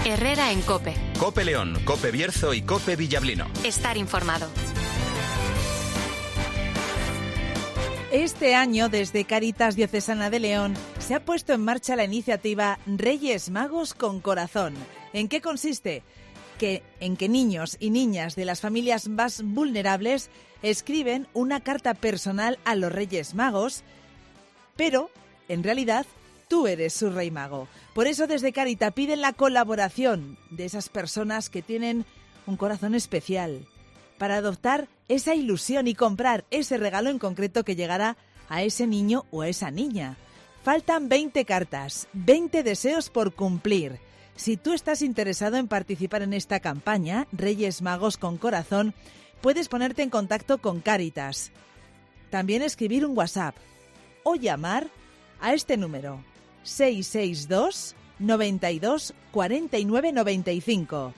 Herrera en COPE. COPE León, COPE Bierzo y COPE Villablino. Estar informado. Este año, desde Cáritas Diocesana de León, se ha puesto en marcha la iniciativa Reyes Magos con Corazón. ¿En qué consiste? En que niños y niñas de las familias más vulnerables escriben una carta personal a los Reyes Magos, pero, en realidad, tú eres su Rey Mago. Por eso, desde Cáritas piden la colaboración de esas personas que tienen un corazón especial, para adoptar esa ilusión y comprar ese regalo en concreto que llegará a ese niño o a esa niña. Faltan 20 cartas, 20 deseos por cumplir. Si tú estás interesado en participar en esta campaña, Reyes Magos con Corazón, puedes ponerte en contacto con Cáritas. También escribir un WhatsApp o llamar a este número 662 92 49 95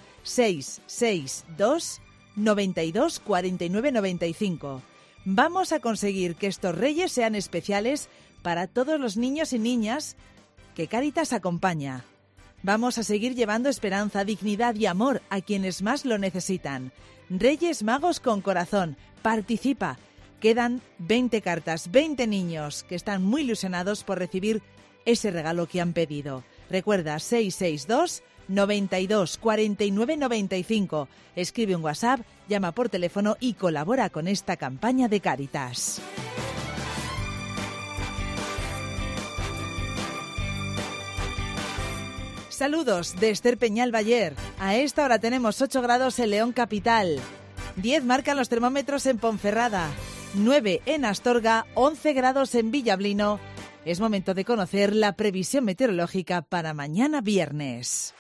662 92 49 95. Vamos a conseguir que estos reyes sean especiales para todos los niños y niñas que Cáritas acompaña. Vamos a seguir llevando esperanza, dignidad y amor a quienes más lo necesitan. Reyes Magos con Corazón, participa. Quedan 20 cartas, 20 niños que están muy ilusionados por recibir ese regalo que han pedido. Recuerda, 662 92 49 95. Escribe un WhatsApp, llama por teléfono y colabora con esta campaña de Cáritas. Saludos de Esther Peñal Bayer. A esta hora tenemos 8 grados en León capital, 10 marcan los termómetros en Ponferrada, 9 en Astorga, 11 grados en Villablino. Es momento de conocer la previsión meteorológica para mañana viernes.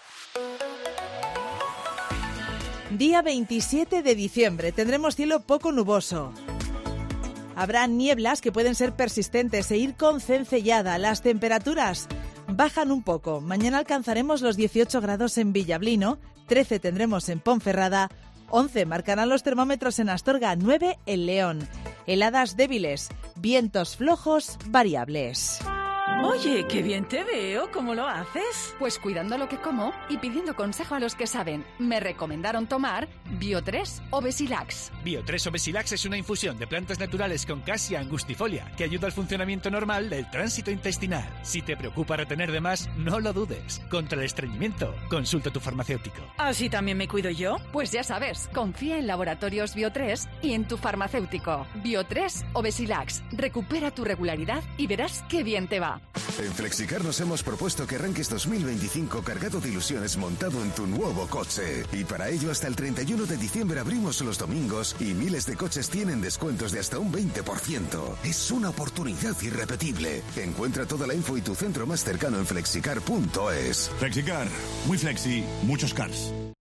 Día 27 de diciembre, tendremos cielo poco nuboso. Habrá nieblas que pueden ser persistentes e ir con cencellada. Las temperaturas bajan un poco. Mañana alcanzaremos los 18 grados en Villablino, 13 tendremos en Ponferrada, 11 marcarán los termómetros en Astorga, 9 en León. Heladas débiles, vientos flojos variables. Oye, qué bien te veo, ¿cómo lo haces? Pues cuidando lo que como y pidiendo consejo a los que saben. Me recomendaron tomar Bio3 o Besilax. Bio3 o Besilax es una infusión de plantas naturales con casia angustifolia que ayuda al funcionamiento normal del tránsito intestinal. Si te preocupa retener de más, no lo dudes. Contra el estreñimiento, consulta a tu farmacéutico. ¿Así también me cuido yo? Pues ya sabes, confía en Laboratorios Bio3 y en tu farmacéutico. Bio3 o Besilax. Recupera tu regularidad y verás qué bien te va. En Flexicar nos hemos propuesto que arranques 2025 cargado de ilusiones montado en tu nuevo coche. Y para ello hasta el 31 de diciembre abrimos los domingos y miles de coches tienen descuentos de hasta un 20%. Es una oportunidad irrepetible. Encuentra toda la info y tu centro más cercano en flexicar.es. Flexicar, muy flexi, muchos cars.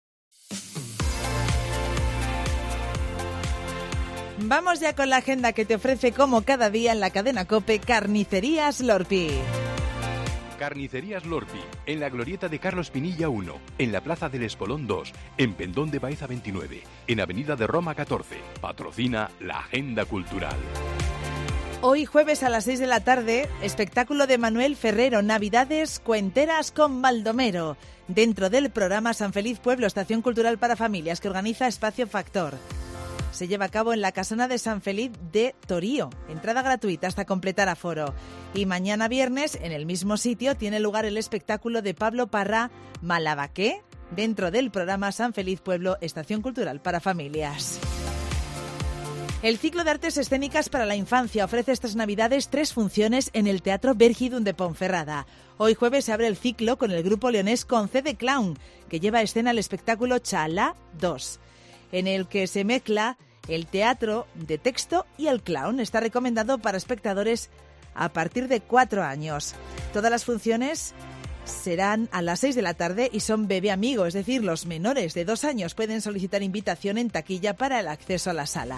Vamos ya con la agenda que te ofrece como cada día en la cadena COPE Carnicerías Lorpi. Carnicerías Lorpi, en la glorieta de Carlos Pinilla 1, en la Plaza del Espolón 2, en Pendón de Baeza 29, en Avenida de Roma 14. Patrocina la Agenda Cultural. Hoy jueves a las 6 de la tarde, espectáculo de Manuel Ferrero, Navidades Cuenteras con Baldomero, dentro del programa San Feliz Pueblo, Estación Cultural para Familias, que organiza Espacio Factor. Se lleva a cabo en la Casona de San Feliz de Torío. Entrada gratuita hasta completar aforo. Y mañana viernes, en el mismo sitio, tiene lugar el espectáculo de Pablo Parra, Malabaqué, dentro del programa San Feliz Pueblo, Estación Cultural para Familias. El ciclo de artes escénicas para la infancia ofrece estas Navidades 3 funciones en el Teatro Vergidun de Ponferrada. Hoy jueves se abre el ciclo con el grupo leonés Conce de Clown, que lleva a escena el espectáculo Chalá 2. En el que se mezcla el teatro de texto y el clown. Está recomendado para espectadores a partir de 4 años. Todas las funciones serán a las 6 de la tarde y son bebé amigo, es decir, los menores de 2 años pueden solicitar invitación en taquilla para el acceso a la sala.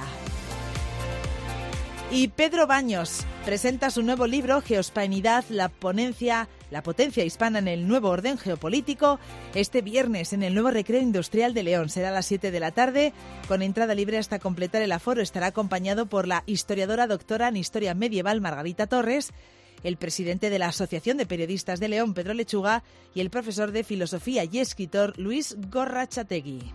Y Pedro Baños presenta su nuevo libro, Geohispanidad, la potencia hispana en el nuevo orden geopolítico, este viernes en el nuevo Recreo Industrial de León. Será a las 7 de la tarde, con entrada libre hasta completar el aforo. Estará acompañado por la historiadora doctora en Historia Medieval Margarita Torres el presidente de la Asociación de Periodistas de León, Pedro Lechuga, y el profesor de Filosofía y escritor Luis Gorrachategui.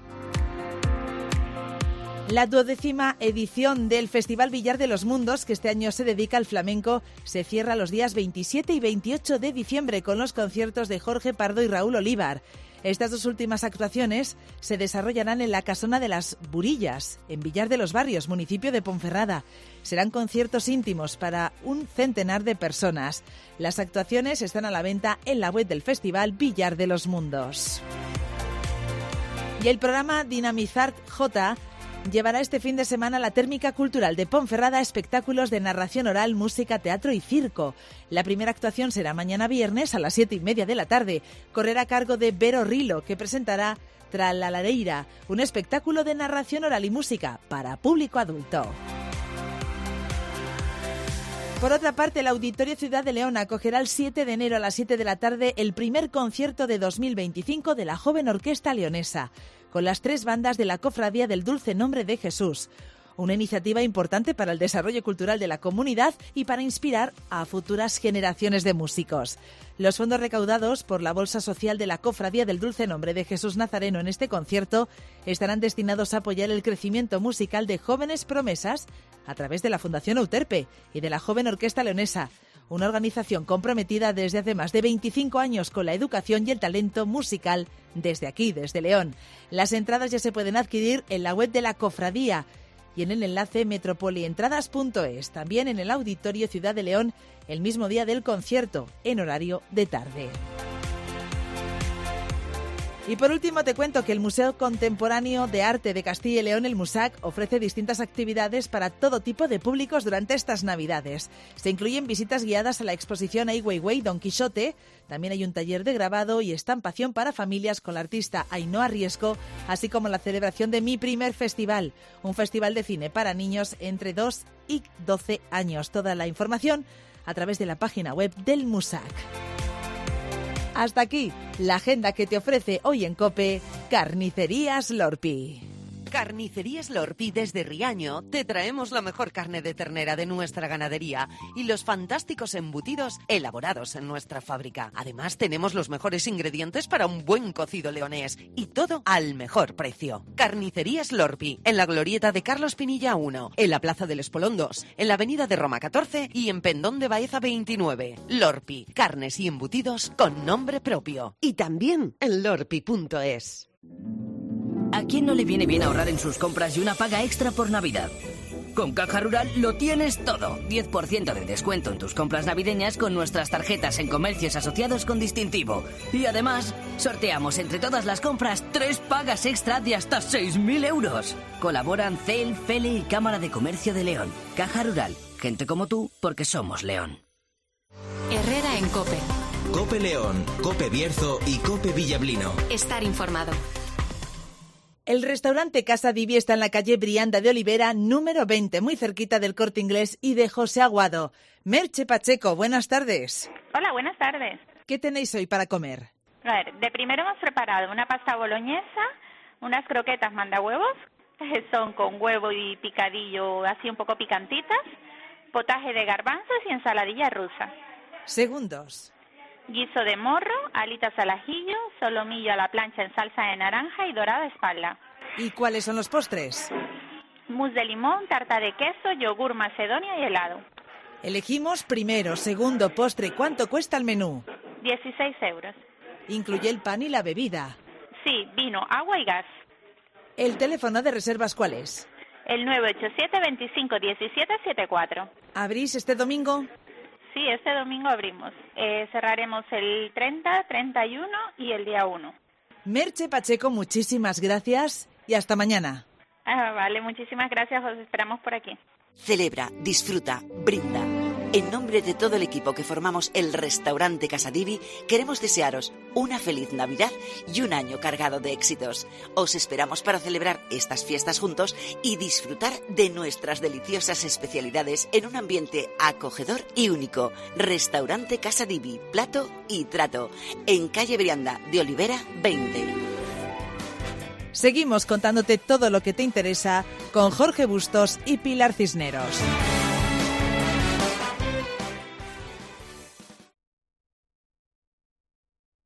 La 12ª edición del Festival Villar de los Mundos, que este año se dedica al flamenco, se cierra los días 27 y 28 de diciembre con los conciertos de Jorge Pardo y Raúl Olivar. Estas dos últimas actuaciones se desarrollarán en la Casona de las Burillas, en Villar de los Barrios, municipio de Ponferrada. Serán conciertos íntimos para un centenar de personas. Las actuaciones están a la venta en la web del Festival Villar de los Mundos. Y el programa Dinamizart J llevará este fin de semana la Térmica Cultural de Ponferrada, espectáculos de narración oral, música, teatro y circo. La primera actuación será mañana viernes a las 7:30 de la tarde. Correrá a cargo de Vero Rilo, que presentará Tralalareira, un espectáculo de narración oral y música para público adulto. Por otra parte, el Auditorio Ciudad de León acogerá el 7 de enero a las 7 de la tarde el primer concierto de 2025 de la Joven Orquesta Leonesa, con las 3 bandas de la Cofradía del Dulce Nombre de Jesús. Una iniciativa importante para el desarrollo cultural de la comunidad y para inspirar a futuras generaciones de músicos. Los fondos recaudados por la Bolsa Social de la Cofradía del Dulce Nombre de Jesús Nazareno en este concierto estarán destinados a apoyar el crecimiento musical de jóvenes promesas a través de la Fundación Euterpe y de la Joven Orquesta Leonesa, una organización comprometida desde hace más de 25 años con la educación y el talento musical desde aquí, desde León. Las entradas ya se pueden adquirir en la web de la cofradía y en el enlace metropolientradas.es, también en el Auditorio Ciudad de León, el mismo día del concierto, en horario de tarde. Y por último te cuento que el Museo Contemporáneo de Arte de Castilla y León, el MUSAC, ofrece distintas actividades para todo tipo de públicos durante estas Navidades. Se incluyen visitas guiadas a la exposición Ai Weiwei Don Quijote, también hay un taller de grabado y estampación para familias con la artista Ainhoa Riesco, así como la celebración de Mi Primer Festival, un festival de cine para niños entre 2 y 12 años. Toda la información a través de la página web del MUSAC. Hasta aquí la agenda que te ofrece hoy en COPE Carnicerías Lorpi. Carnicerías Lorpi desde Riaño te traemos la mejor carne de ternera de nuestra ganadería y los fantásticos embutidos elaborados en nuestra fábrica. Además tenemos los mejores ingredientes para un buen cocido leonés y todo al mejor precio. Carnicerías Lorpi, en la glorieta de Carlos Pinilla 1, en la Plaza del Espolón 2, en la Avenida de Roma 14 y en Pendón de Baeza 29. Lorpi, carnes y embutidos con nombre propio. Y también en lorpi.es. ¿A quién no le viene bien ahorrar en sus compras y una paga extra por Navidad? Con Caja Rural lo tienes todo. 10% de descuento en tus compras navideñas con nuestras tarjetas en comercios asociados con distintivo. Y además, sorteamos entre todas las compras 3 pagas extra de hasta 6.000 euros. Colaboran CEL, FELE y Cámara de Comercio de León. Caja Rural. Gente como tú, porque somos León. Herrera en COPE. COPE León, COPE Bierzo y COPE Villablino. Estar informado. El restaurante Casa Divi está en la calle Brianda de Olivera, número 20, muy cerquita del Corte Inglés y de José Aguado. Merche Pacheco, buenas tardes. Hola, buenas tardes. ¿Qué tenéis hoy para comer? A ver, de primero hemos preparado una pasta boloñesa, unas croquetas mandahuevos, que son con huevo y picadillo así un poco picantitas, potaje de garbanzos y ensaladilla rusa. Segundos. Guiso de morro, alitas al ajillo, solomillo a la plancha en salsa de naranja y dorada espalda. ¿Y cuáles son los postres? Mousse de limón, tarta de queso, yogur macedonia y helado. Elegimos primero, segundo, postre. ¿Cuánto cuesta el menú? 16 euros. ¿Incluye el pan y la bebida? Sí, vino, agua y gas. ¿El teléfono de reservas cuál es? El 987 25 17 74. ¿Abrís este domingo? Sí, este domingo abrimos. Cerraremos el 30, 31 y el día 1. Merche Pacheco, muchísimas gracias y hasta mañana. Vale, muchísimas gracias, os esperamos por aquí. Celebra, disfruta, brinda. En nombre de todo el equipo que formamos el restaurante Casa Divi, queremos desearos una feliz Navidad y un año cargado de éxitos. Os esperamos para celebrar estas fiestas juntos y disfrutar de nuestras deliciosas especialidades en un ambiente acogedor y único. Restaurante Casa Divi, plato y trato, en calle Brianda de Olivera 20. Seguimos contándote todo lo que te interesa con Jorge Bustos y Pilar Cisneros.